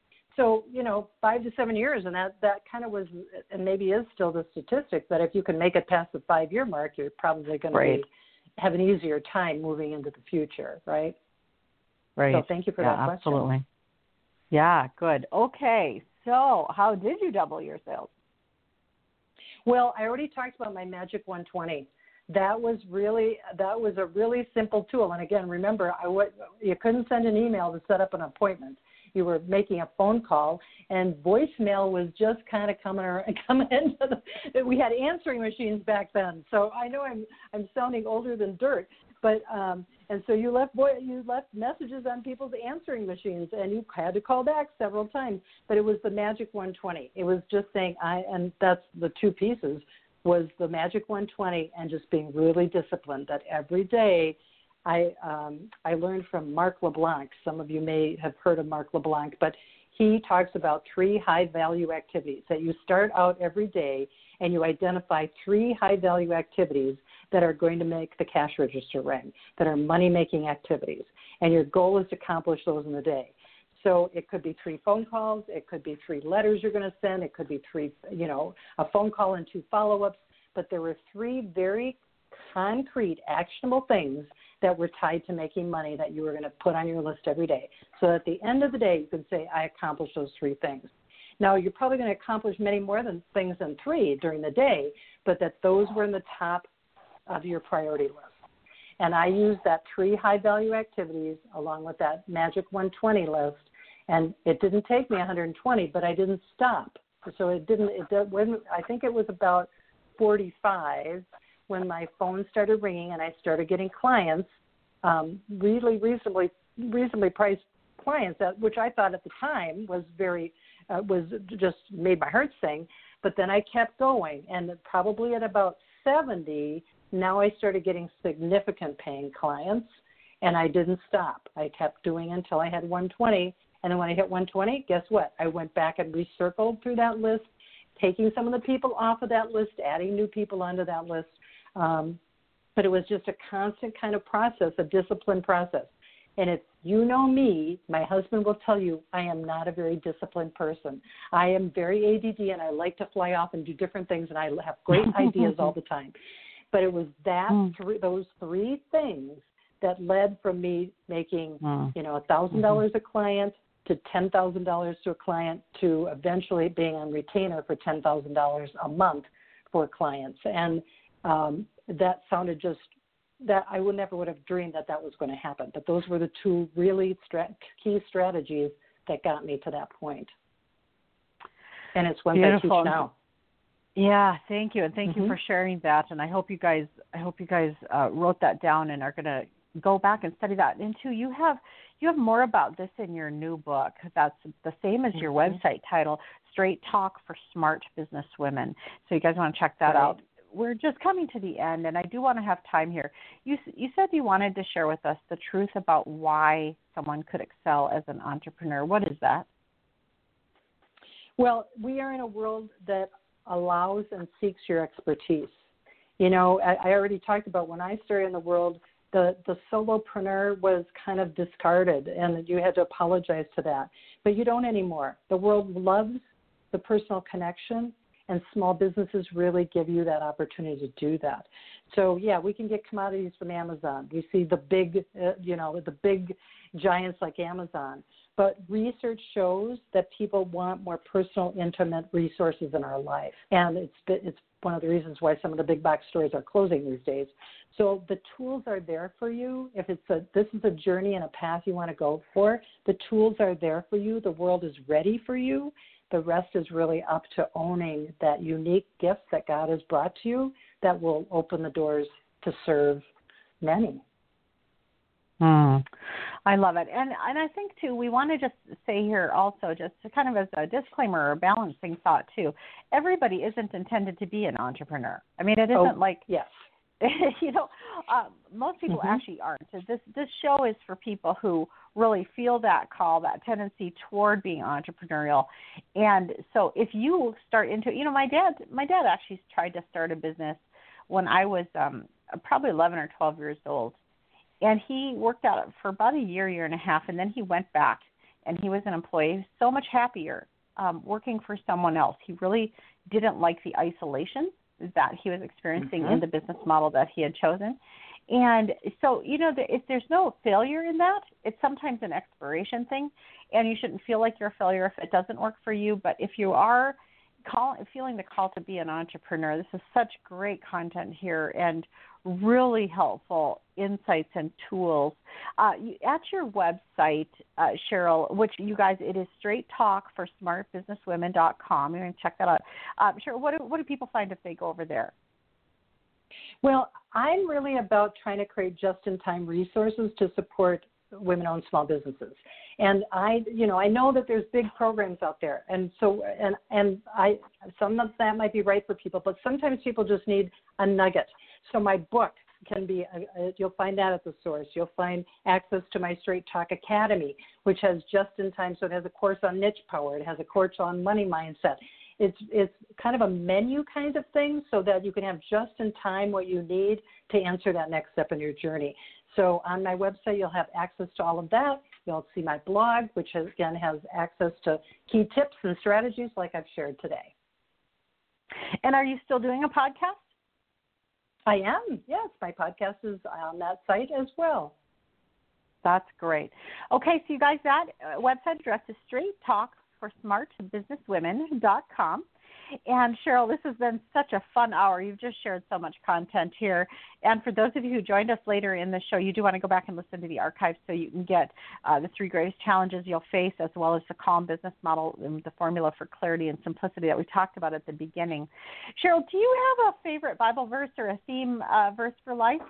5 to 7 years, and that kind of was, and maybe is still the statistic, that if you can make it past the 5-year mark, you're probably going to have an easier time moving into the future, right? Right. So thank you for that question. Absolutely. Yeah, good. Okay, so how did you double your sales? Well, I already talked about my Magic 120. that was a really simple tool. And again, remember, you couldn't send an email to set up an appointment. You were making a phone call, and voicemail was just kind of coming into we had answering machines back then. So I know I'm sounding older than dirt, but and so you left messages on people's answering machines, and you had to call back several times. But it was the magic 120. It was just saying and that's the two pieces, was the magic 120 and just being really disciplined. That every day. I learned from Mark LeBlanc. Some of you may have heard of Mark LeBlanc, but he talks about 3 high-value activities, that you start out every day and you identify 3 high-value activities that are going to make the cash register ring, that are money-making activities. And your goal is to accomplish those in a day. So it could be 3 phone calls. It could be 3 letters you're going to send. It could be 3, a phone call and 2 follow-ups. But there were 3 very concrete, actionable things that were tied to making money that you were going to put on your list every day. So at the end of the day, you can say, I accomplished those 3 things. Now, you're probably going to accomplish many more things than 3 during the day, but that those were in the top of your priority list. And I used that 3 high-value activities along with that magic 120 list, and it didn't take me 120, but I didn't stop. So I think it was about 45 when my phone started ringing and I started getting clients, really reasonably priced clients, which I thought at the time was was just made my heart sing. But then I kept going, and probably at about 70, now I started getting significant paying clients, and I didn't stop. I kept doing until I had 120, and then when I hit 120, guess what? I went back and recircled through that list, taking some of the people off of that list, adding new people onto that list. But it was just a constant kind of process, a disciplined process. And if you know me, my husband will tell you I am not a very disciplined person. I am very ADD, and I like to fly off and do different things, and I have great ideas all the time. But it was those 3 things that led from me making, $1,000 a client to $10,000 to a client to eventually being on retainer for $10,000 a month for clients. And that sounded that I would have dreamed that was going to happen. But those were the 2 really key strategies that got me to that point. And it's one I teach now. Yeah, thank you, and thank you for sharing that. And I hope you guys wrote that down and are going to go back and study that. And too, you have more about this in your new book. That's the same as your website title, Straight Talk for Smart Business Women. So you guys want to check that out. We're just coming to the end, and I do want to have time here. You said you wanted to share with us the truth about why someone could excel as an entrepreneur. What is that? Well, we are in a world that allows and seeks your expertise. I already talked about when I started in the world, the solopreneur was kind of discarded, and you had to apologize to that. But you don't anymore. The world loves the personal connection, and small businesses really give you that opportunity to do that. So, yeah, we can get commodities from Amazon. We see the big, the big giants like Amazon. But research shows that people want more personal, intimate resources in our life. And it's one of the reasons why some of the big box stores are closing these days. So the tools are there for you. If this is a journey and a path you want to go for, the tools are there for you. The world is ready for you. The rest is really up to owning that unique gift that God has brought to you that will open the doors to serve many. I love it. And I think, too, we want to just say here also, just to kind of as a disclaimer or balancing thought, too, everybody isn't intended to be an entrepreneur. I mean, it isn't yes. Most people actually aren't. This show is for people who really feel that call, that tendency toward being entrepreneurial. And so if you start into, my dad actually tried to start a business when I was probably 11 or 12 years old. And he worked at it for about a year and a half, and then he went back, and he was an employee. He was so much happier working for someone else. He really didn't like the isolation that he was experiencing in the business model that he had chosen. And so, if there's no failure in that, it's sometimes an exploration thing, and you shouldn't feel like you're a failure if it doesn't work for you. But if you are feeling the call to be an entrepreneur. This is such great content here and really helpful insights and tools. At your website, Cheryl, which you guys, it is straighttalkforsmartbusinesswomen.com. You're going to check that out. Cheryl, what do people find if they go over there? Well, I'm really about trying to create just-in-time resources to support women-owned small businesses. And I know that there's big programs out there, and so some of that might be right for people, but sometimes people just need a nugget. So my book can be, you'll find that at the source. You'll find access to my Straight Talk Academy, which has just-in-time, so it has a course on niche power. It has a course on money mindset. It's kind of a menu kind of thing so that you can have just in time what you need to answer that next step in your journey. So on my website, you'll have access to all of that. You'll see my blog, which again has access to key tips and strategies like I've shared today. And are you still doing a podcast? I am, yes. My podcast is on that site as well. That's great. Okay, so you guys, that website address is straighttalkforsmartbusinesswomen.com. And Cheryl, this has been such a fun hour. You've just shared so much content here. And for those of you who joined us later in the show, you do want to go back and listen to the archives so you can get the 3 greatest challenges you'll face, as well as the calm business model and the formula for clarity and simplicity that we talked about at the beginning. Cheryl, do you have a favorite Bible verse or a theme verse for life?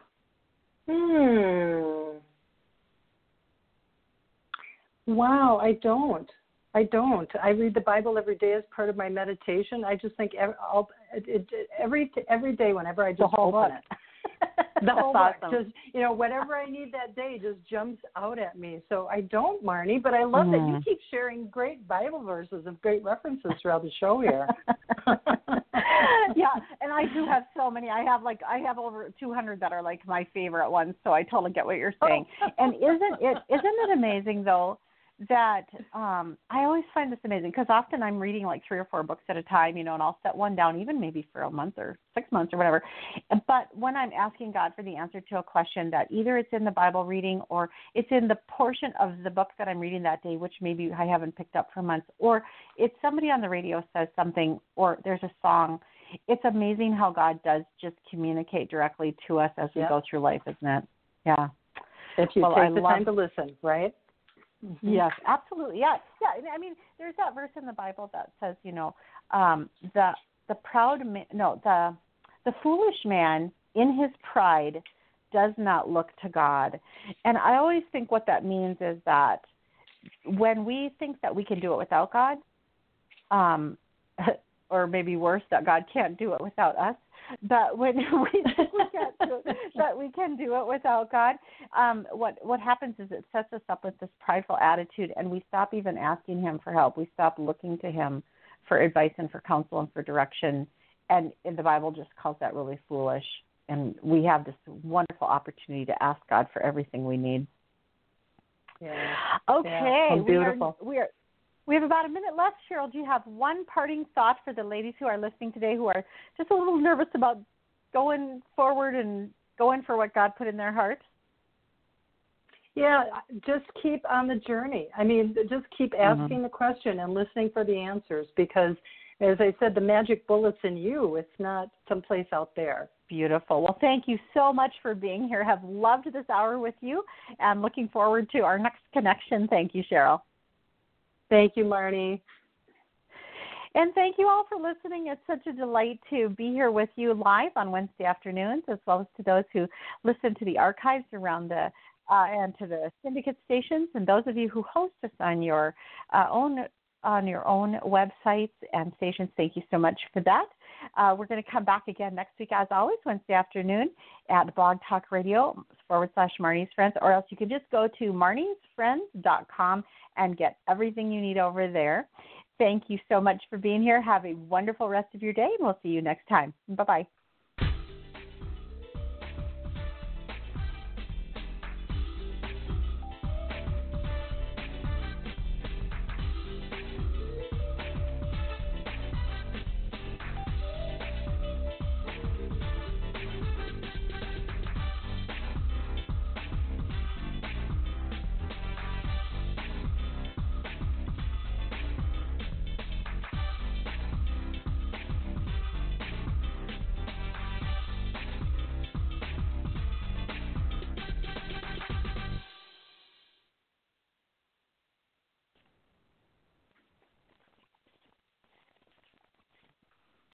Wow, I don't. I read the Bible every day as part of my meditation. I just think every day whenever I just open it. The whole book. Awesome. Just, whatever I need that day just jumps out at me. So I don't, Marnie, but I love that you keep sharing great Bible verses and great references throughout the show here. Yeah, and I do have so many. I have over 200 that are like my favorite ones, so I totally get what you're saying. And isn't it amazing, though, that I always find this amazing because often I'm reading like 3 or 4 books at a time, and I'll set one down even maybe for a month or 6 months or whatever. But when I'm asking God for the answer to a question that either it's in the Bible reading or it's in the portion of the book that I'm reading that day, which maybe I haven't picked up for months, or it's somebody on the radio says something or there's a song, it's amazing how God does just communicate directly to us as we go through life, isn't it? Yeah. If you take the time to listen, right? Mm-hmm. Yes, absolutely. Yeah. I mean, there's that verse in the Bible that says, the foolish man in his pride does not look to God. And I always think what that means is that when we think that we can do it without God, or maybe worse, that God can't do it without us. But when we think we can do it without God, what happens is it sets us up with this prideful attitude, and we stop even asking Him for help. We stop looking to Him for advice and for counsel and for direction. And the Bible just calls that really foolish. And we have this wonderful opportunity to ask God for everything we need. Yeah. Okay. Yeah. Beautiful. We have about a minute left, Cheryl. Do you have one parting thought for the ladies who are listening today who are just a little nervous about going forward and going for what God put in their heart? Yeah, just keep on the journey. I mean, just keep asking the question and listening for the answers because, as I said, the magic bullet's in you. It's not someplace out there. Beautiful. Well, thank you so much for being here. Have loved this hour with you and looking forward to our next connection. Thank you, Cheryl. Thank you, Marnie. And thank you all for listening. It's such a delight to be here with you live on Wednesday afternoons, as well as to those who listen to the archives around the and to the syndicate stations, and those of you who host us on your own websites and stations. Thank you so much for that. We're going to come back again next week, as always, Wednesday afternoon at Blog Talk Radio /Marnie's Friends, or else you can just go to marniesfriends.com and get everything you need over there. Thank you so much for being here. Have a wonderful rest of your day, and we'll see you next time. Bye-bye.